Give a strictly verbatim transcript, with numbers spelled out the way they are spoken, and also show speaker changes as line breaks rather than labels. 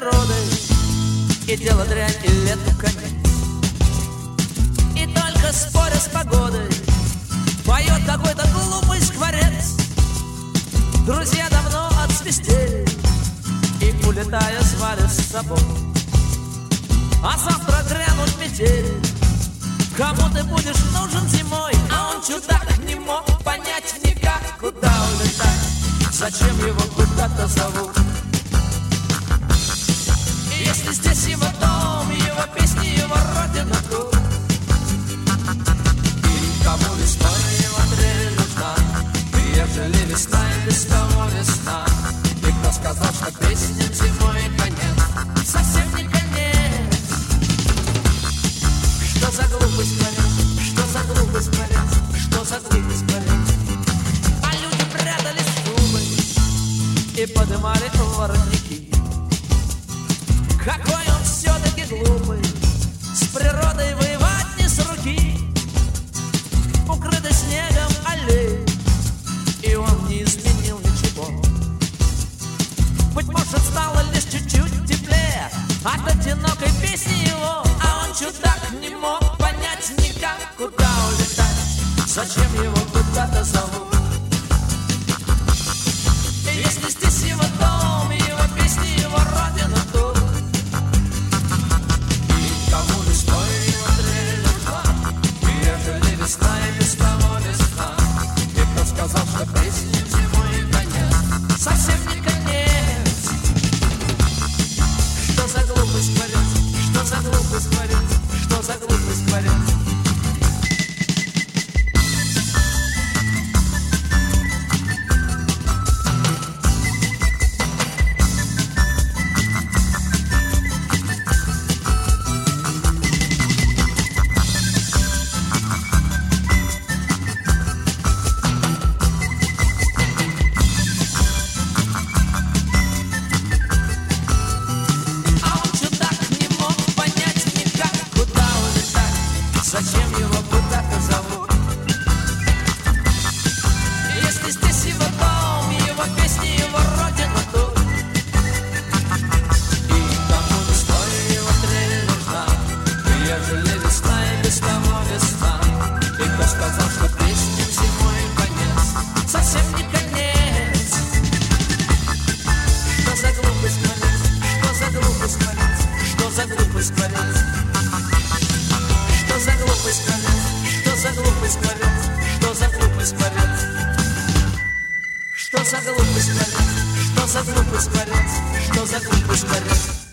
природой, и дело дрянь, и лету конец. И только споря с погодой поет какой-то глупый скворец. Друзья давно отсвистели и, улетая, звали с собой. А завтра грянут метели. Кому ты будешь нужен зимой? А он, чудак, не мог понять никак, куда улетать, зачем его куда-то зовут. И если здесь его дом, его песни, его родина тут, и кому весной его трель нужна, ежели весна и без того весна. И кто сказал, что песням зимой конец? Совсем не конец. Что за глупость творец? Что за глупость творец? Что за глупость творец? А люди прятались в трубы и подымали воротники. Какой он все-таки глупый, с природой воевать не с руки. Укрытый снегом аллей, и он не изменил ничего. Быть может, стало лишь чуть-чуть теплее от одинокой песни его. А он, чудак, не мог понять никак, куда улетать, зачем его куда-то зовут. И если здесь его дом, его песни, его родина тут, и кому весной его трель нужна, ежели весна и без того весна. И кто сказал, что песням зимой конец? Совсем не конец. Что за глупость творец? Что за глупость творец? Что за глупость творец? Зачем его куда-то зовут? Если здесь его дом, его песни, его родина тут, и кому весной его трель нужна, ежели весна и без того весна. И кто сказал, что песням зимой конец? Совсем не конец. Что за глупость творец? Что за глупость творец? Что за глупость творец? Что за глупость творец? Что за глупость творец? Что за глупость творец? Что за глупость творец? Что за глупость творец? Что за глупость творец?